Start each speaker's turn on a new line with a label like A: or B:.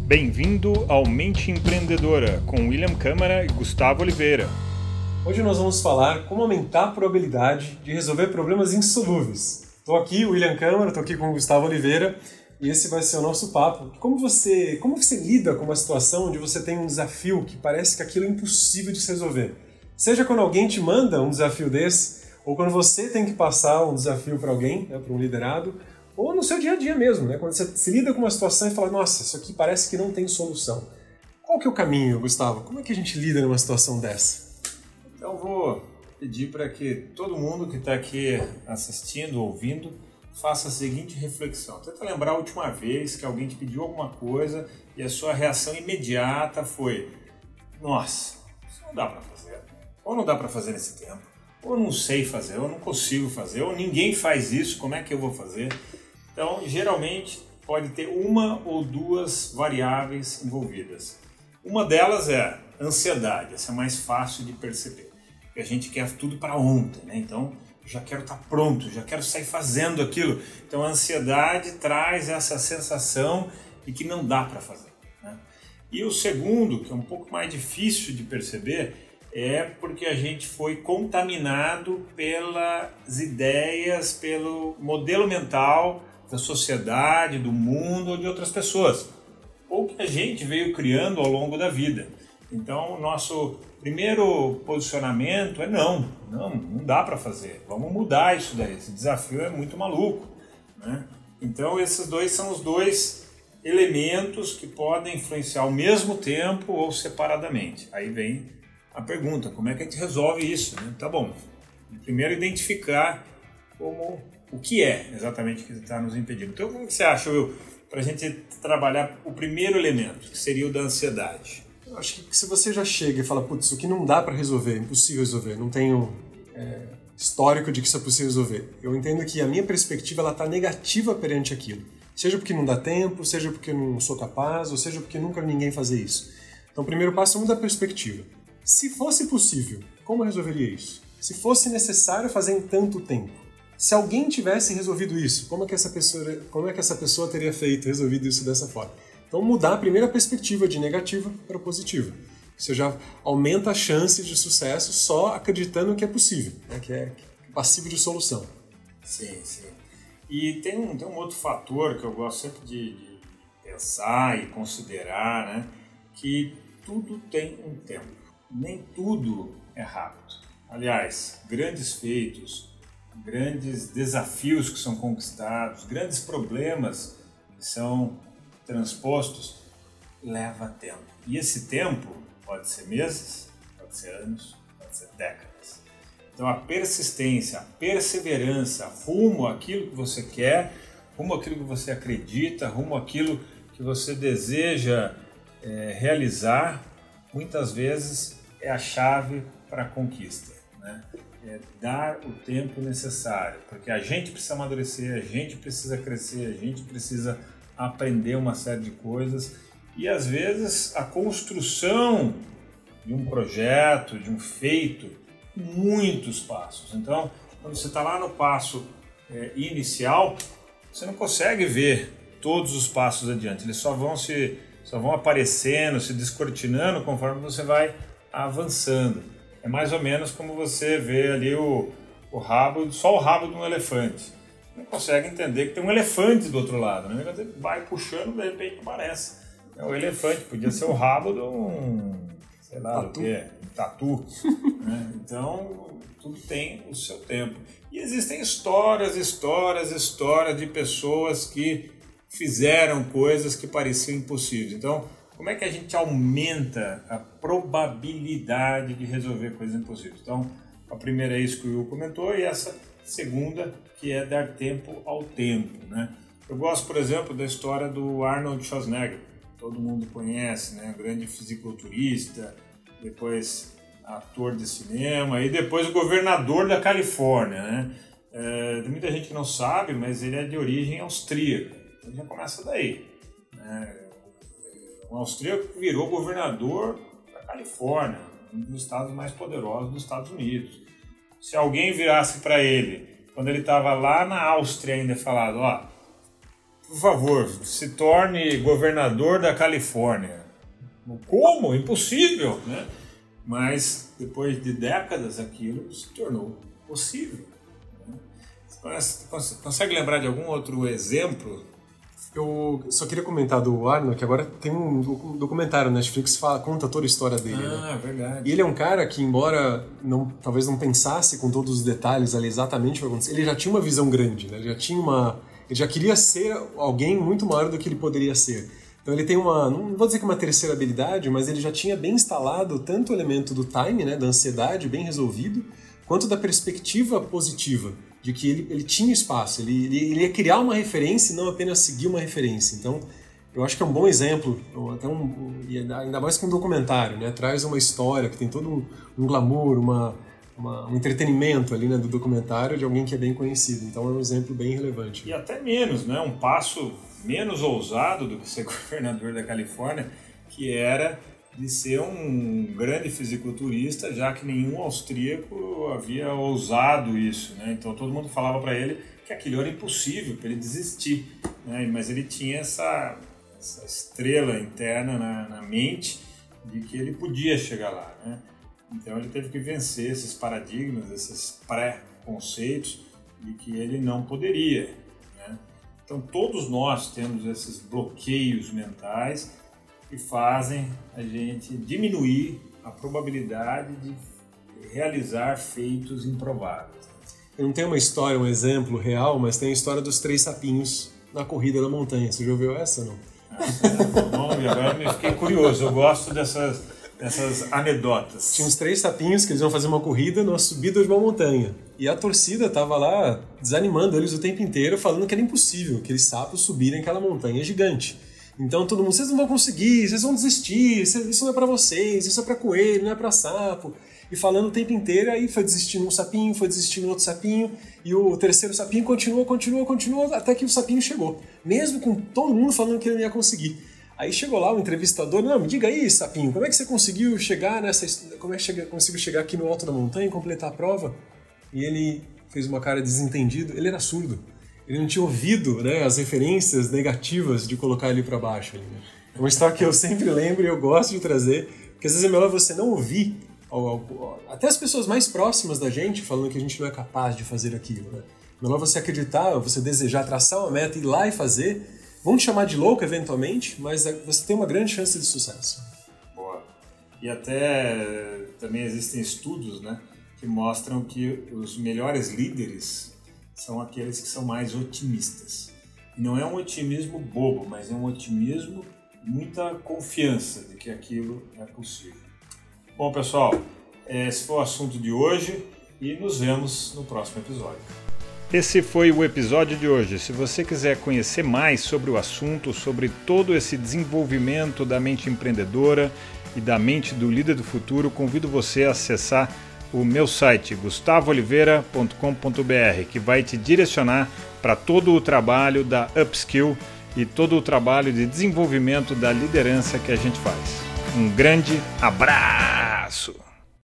A: Bem-vindo ao Mente Empreendedora, com William Câmara e Gustavo Oliveira.
B: Hoje nós vamos falar como aumentar a probabilidade de resolver problemas insolúveis. Estou aqui, William Câmara, estou aqui com o Gustavo Oliveira, e esse vai ser o nosso papo. Como você lida com uma situação onde você tem um desafio que parece que aquilo é impossível de se resolver? Seja quando alguém te manda um desafio desse, ou quando você tem que passar um desafio para alguém, para um liderado, ou no seu dia a dia mesmo, quando você se lida com uma situação e fala, nossa, isso aqui parece que não tem solução. Qual que é o caminho, Gustavo? Como é que a gente lida numa situação dessa?
C: Então vou pedir para que todo mundo que está aqui assistindo, ouvindo, faça a seguinte reflexão. Tenta lembrar a última vez que alguém te pediu alguma coisa e a sua reação imediata foi: nossa, isso não dá para fazer. Ou não dá para fazer nesse tempo. Ou não sei fazer, ou não consigo fazer, ou ninguém faz isso, como é que eu vou fazer? Então, geralmente, pode ter uma ou duas variáveis envolvidas. Uma delas é ansiedade, essa é mais fácil de perceber. Porque a gente quer tudo para ontem, Então, já quero estar pronto, já quero sair fazendo aquilo. Então, a ansiedade traz essa sensação de que não dá para fazer. E o segundo, que é um pouco mais difícil de perceber, é porque a gente foi contaminado pelas ideias, pelo modelo mental da sociedade, do mundo ou de outras pessoas, ou que a gente veio criando ao longo da vida. Então, o nosso primeiro posicionamento é não dá para fazer, vamos mudar isso daí, esse desafio é muito maluco. Então, esses dois são os dois elementos que podem influenciar ao mesmo tempo ou separadamente. Aí vem a pergunta, como é que a gente resolve isso? Tá bom, primeiro identificar o que é exatamente que está nos impedindo. Então, como que você acha, Will, para a gente trabalhar o primeiro elemento, que seria o da ansiedade?
B: Eu acho que se você já chega e fala, putz, isso aqui não dá para resolver, é impossível resolver, não tenho histórico de que isso é possível resolver. Eu entendo que a minha perspectiva está negativa perante aquilo. Seja porque não dá tempo, seja porque eu não sou capaz, ou seja porque nunca ninguém fazer isso. Então, o primeiro passo é mudar a perspectiva. Se fosse possível, como eu resolveria isso? Se fosse necessário fazer em tanto tempo? Se alguém tivesse resolvido isso, como é que essa pessoa teria resolvido isso dessa forma? Então, mudar a primeira perspectiva de negativa para positiva. Você já aumenta a chance de sucesso só acreditando que é possível, que é passível de solução.
C: Sim. E tem um outro fator que eu gosto sempre de pensar e considerar, que tudo tem um tempo. Nem tudo é rápido. Aliás, grandes feitos, grandes desafios que são conquistados, grandes problemas que são transpostos, leva tempo. E esse tempo pode ser meses, pode ser anos, pode ser décadas. Então a persistência, a perseverança rumo àquilo que você quer, rumo àquilo que você acredita, rumo àquilo que você deseja realizar, muitas vezes é a chave para a conquista. É dar o tempo necessário, porque a gente precisa amadurecer, a gente precisa crescer, a gente precisa aprender uma série de coisas e às vezes a construção de um projeto, de um feito, muitos passos. Então, quando você está lá no passo inicial, você não consegue ver todos os passos adiante, eles só vão aparecendo, se descortinando conforme você vai avançando. É mais ou menos como você vê ali só o rabo de um elefante. Você não consegue entender que tem um elefante do outro lado. Você vai puxando, de repente aparece. O elefante podia ser o rabo de um, sei lá,
B: tatu.
C: Um tatu. Então, tudo tem o seu tempo. E existem histórias de pessoas que fizeram coisas que pareciam impossíveis. Então, como é que a gente aumenta a probabilidade de resolver coisas impossíveis? Então, a primeira é isso que o Will comentou e essa segunda que é dar tempo ao tempo. Eu gosto, por exemplo, da história do Arnold Schwarzenegger. Todo mundo conhece, grande fisiculturista, depois ator de cinema e depois o governador da Califórnia. Tem muita gente que não sabe, mas ele é de origem austríaca. Então já começa daí. Um austríaco que virou governador da Califórnia, um dos estados mais poderosos dos Estados Unidos. Se alguém virasse para ele, quando ele estava lá na Áustria ainda, falado, por favor, se torne governador da Califórnia. Como? Impossível, né? Mas depois de décadas aquilo se tornou possível. Você consegue lembrar de algum outro exemplo?
B: Eu só queria comentar do Arnold, que agora tem um documentário na Netflix que conta toda a história dele.
C: Ah,
B: né?
C: Verdade.
B: E ele é um cara que, embora talvez não pensasse com todos os detalhes ali exatamente o que aconteceu, ele já tinha uma visão grande, né? Ele já queria ser alguém muito maior do que ele poderia ser. Então ele tem não vou dizer que uma terceira habilidade, mas ele já tinha bem instalado tanto o elemento do time, né, da ansiedade bem resolvido, quanto da perspectiva positiva, de que ele tinha espaço, ele ia criar uma referência e não apenas seguir uma referência. Então, eu acho que é um bom exemplo, até ainda mais que um documentário, né? Traz uma história que tem todo um glamour, um entretenimento ali, né, do documentário de alguém que é bem conhecido. Então, é um exemplo bem relevante.
C: E até menos, né? Um passo menos ousado do que ser governador da Califórnia, que era de ser um grande fisiculturista, já que nenhum austríaco havia ousado isso, né? Então todo mundo falava para ele que aquilo era impossível para ele desistir, né? Mas ele tinha essa estrela interna na mente de que ele podia chegar lá, né? Então ele teve que vencer esses paradigmas, esses pré-conceitos de que ele não poderia, né? Então todos nós temos esses bloqueios mentais que fazem a gente diminuir a probabilidade de realizar feitos improváveis.
B: Eu não tenho uma história, um exemplo real, mas tem a história dos 3 sapinhos na corrida da montanha. Você já ouviu essa, não?
C: Não, agora eu fiquei curioso. Eu gosto dessas anedotas.
B: Tinha uns 3 sapinhos que eles iam fazer uma corrida numa subida de uma montanha. E a torcida tava lá desanimando eles o tempo inteiro, falando que era impossível aqueles sapos subirem aquela montanha gigante. Então todo mundo, vocês não vão conseguir, vocês vão desistir, isso não é pra vocês, isso é pra coelho, não é pra sapo. E falando o tempo inteiro, aí foi desistindo um sapinho, foi desistindo outro sapinho, e o terceiro sapinho continuou, até que o sapinho chegou. Mesmo com todo mundo falando que ele não ia conseguir. Aí chegou lá o entrevistador, não, me diga aí, sapinho, como é que você conseguiu chegar conseguiu chegar aqui no alto da montanha e completar a prova? E ele fez uma cara de desentendido, ele era surdo. Ele não tinha ouvido, né, as referências negativas de colocar ele para baixo. Né? É uma história que eu sempre lembro e eu gosto de trazer, porque às vezes é melhor você não ouvir até as pessoas mais próximas da gente falando que a gente não é capaz de fazer aquilo. Né? É melhor você acreditar, você desejar traçar uma meta, ir lá e fazer. Vão te chamar de louco eventualmente, mas você tem uma grande chance de sucesso.
C: Boa. E até também existem estudos, né, que mostram que os melhores líderes são aqueles que são mais otimistas. E não é um otimismo bobo, mas é um otimismo, muita confiança de que aquilo é possível. Bom, pessoal, esse foi o assunto de hoje e nos vemos no próximo episódio.
A: Esse foi o episódio de hoje. Se você quiser conhecer mais sobre o assunto, sobre todo esse desenvolvimento da mente empreendedora e da mente do líder do futuro, convido você a acessar o meu site gustavooliveira.com.br, que vai te direcionar para todo o trabalho da Upskill e todo o trabalho de desenvolvimento da liderança que a gente faz. Um grande abraço!